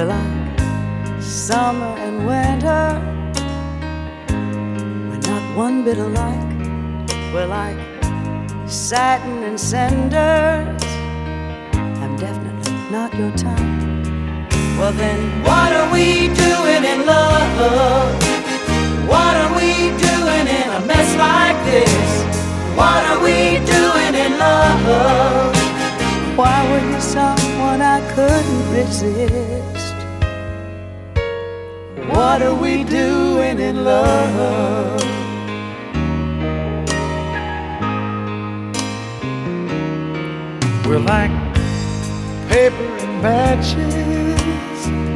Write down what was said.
like summer and winter. We're not one bit alike. We're like satin and cinders. I'm definitely not your type. Well then, what are we doing in love? What are we doing in a mess like this? What are we doing in love? Why were you someone I couldn't resist? What are we doing in love? We're like paper and matches.